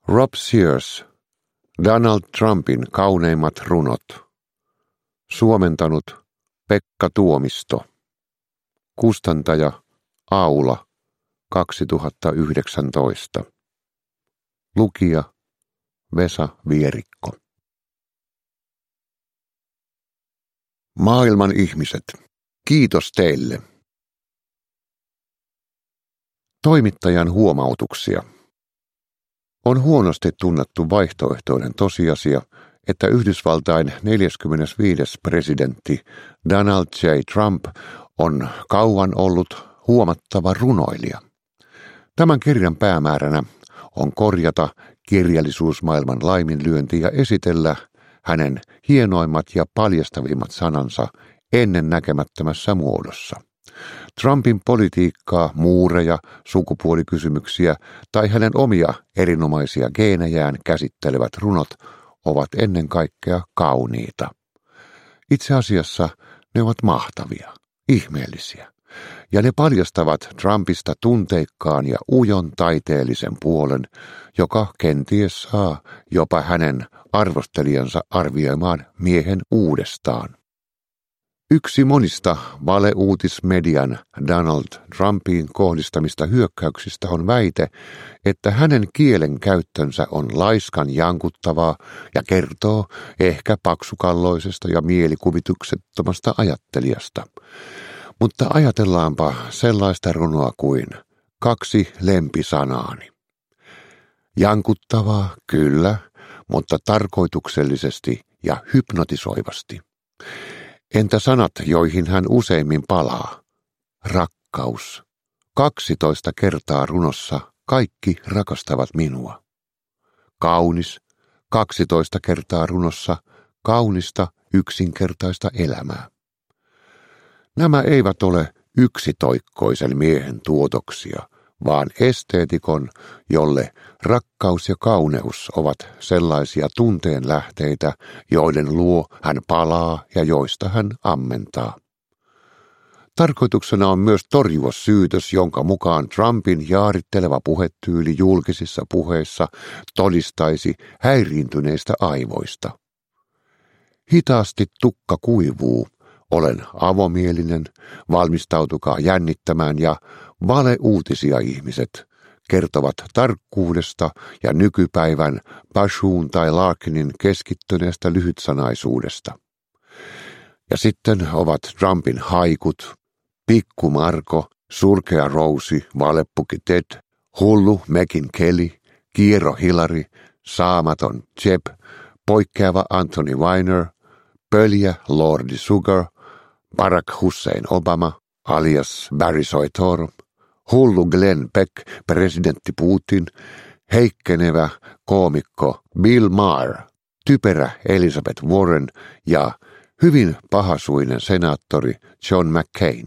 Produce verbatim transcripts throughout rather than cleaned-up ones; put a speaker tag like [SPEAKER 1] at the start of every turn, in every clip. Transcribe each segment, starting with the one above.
[SPEAKER 1] Rob Sears, Donald Trumpin kauneimmat runot. Suomentanut Pekka Tuomisto. Kustantaja Aula kaksituhattayhdeksäntoista. Lukija Vesa Vierikko. Maailman ihmiset, kiitos teille. Toimittajan huomautuksia. On huonosti tunnettu vaihtoehtoinen tosiasia, että Yhdysvaltain neljäskymmenesviides presidentti Donald J. Trump on kauan ollut huomattava runoilija. Tämän kirjan päämääränä on korjata kirjallisuusmaailman laiminlyönti ja esitellä hänen hienoimmat ja paljastavimmat sanansa ennen näkemättömässä muodossa. Trumpin politiikkaa, muureja, sukupuolikysymyksiä tai hänen omia erinomaisia geenejään käsittelevät runot ovat ennen kaikkea kauniita. Itse asiassa ne ovat mahtavia, ihmeellisiä, ja ne paljastavat Trumpista tunteikkaan ja ujon taiteellisen puolen, joka kenties saa jopa hänen arvostelijansa arvioimaan miehen uudestaan. Yksi monista valeuutismedian Donald Trumpiin kohdistamista hyökkäyksistä on väite, että hänen kielen käyttönsä on laiskan jankuttavaa ja kertoo ehkä paksukalloisesta ja mielikuvituksettomasta ajattelijasta. Mutta ajatellaanpa sellaista runoa kuin kaksi lempisanaani. Jankuttavaa, kyllä, mutta tarkoituksellisesti ja hypnotisoivasti. Entä sanat, joihin hän useimmin palaa? Rakkaus. Kaksitoista kertaa runossa kaikki rakastavat minua. Kaunis. Kaksitoista kertaa runossa kaunista yksinkertaista elämää. Nämä eivät ole yksitoikkoisen miehen tuotoksia, vaan esteetikon, jolle rakkaus ja kauneus ovat sellaisia tunteen lähteitä, joiden luo hän palaa ja joista hän ammentaa. Tarkoituksena on myös torjua syytös, jonka mukaan Trumpin jaaritteleva puhetyyli julkisissa puheissa todistaisi häiriintyneistä aivoista. Hitaasti tukka kuivuu. Olen avomielinen, valmistautukaa jännittämään ja valeuutisia ihmiset kertovat tarkkuudesta ja nykypäivän Pashuun tai Larkinin keskittyneestä lyhytsanaisuudesta. Ja sitten ovat Trumpin haikut, Pikku Marko, Surkea Rousi, Valeppuki Ted, Hullu Megyn Kelly, Kiero Hillary, Saamaton Jeb, Poikkeava Anthony Weiner, Pöljä Lordi Sugar, Barack Hussein Obama, alias Barry Soetoro, hullu Glenn Beck, presidentti Putin, heikkenevä koomikko Bill Maher, typerä Elizabeth Warren ja hyvin pahasuinen senaattori John McCain.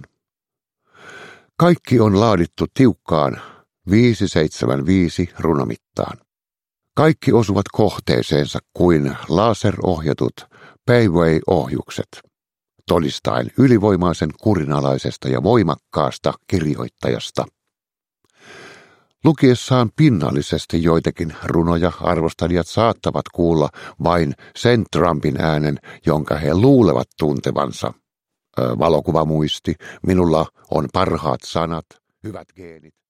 [SPEAKER 1] Kaikki on laadittu tiukkaan viisi seitsemän viisi runomittaan. Kaikki osuvat kohteeseensa kuin laserohjatut Payway-ohjukset, todistaen ylivoimaisen kurinalaisesta ja voimakkaasta kirjoittajasta. Lukiessaan pinnallisesti joitakin runoja arvostelijat saattavat kuulla vain sen Trumpin äänen, jonka he luulevat tuntevansa. Ö, valokuvamuisti, minulla on parhaat sanat, hyvät geenit.